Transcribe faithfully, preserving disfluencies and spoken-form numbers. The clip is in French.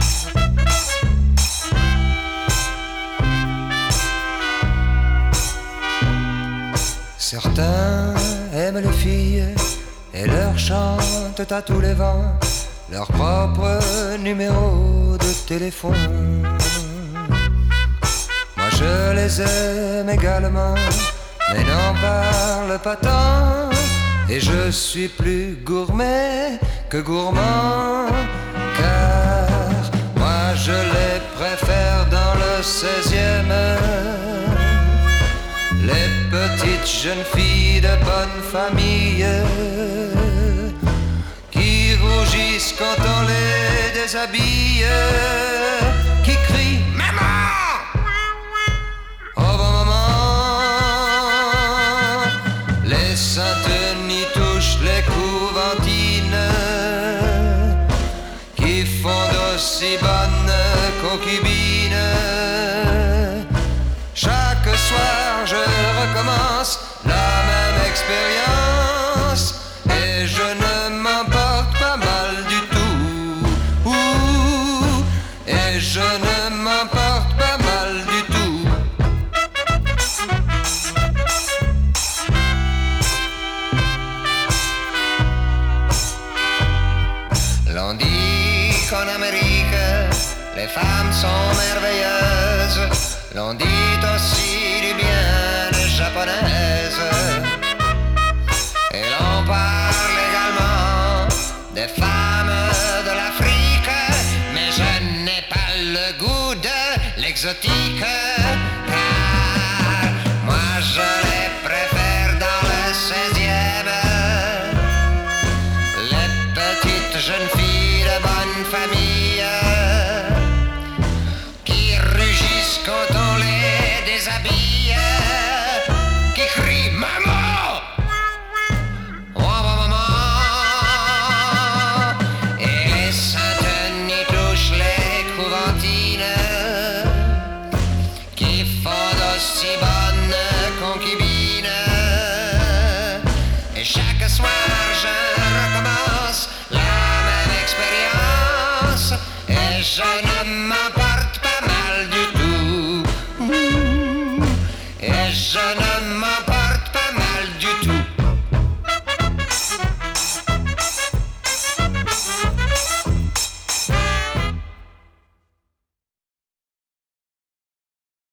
Certains aiment les filles et leur chantent à tous les vents leur propre numéro de téléphone. Moi je les aime également, mais n'en parle pas tant. Et je suis plus gourmet que gourmand, car moi je les préfère dans le seizième. Les petites jeunes filles de bonne famille qui rougissent quand on les déshabille, qui crient « Maman !» au bon moment. Les Saint-Denis touchent les couventines qui font d'aussi bonnes concubines. Chaque soir je recommence la même expérience et je ne m'en porte pas mal du tout. Ouh, et je ne m'en porte pas mal du tout. L'on dit qu'en Amérique les femmes sont merveilleuses. L'on dit aussi du bien des japonaises. Et l'on parle également des femmes de l'Afrique, mais je n'ai pas le goût de l'exotique, car moi je les préfère dans le seizième. Les petites jeunes filles de bonne famille qui rugissent quand on les déshabille, qui crient « Maman !» au bon moment. Et les Saint-Denis touchent les couventines qui font d'aussi bonnes concubines. Et chaque soir je recommence la même expérience et je ne m'emporte pas mal du tout. Et je ne m'en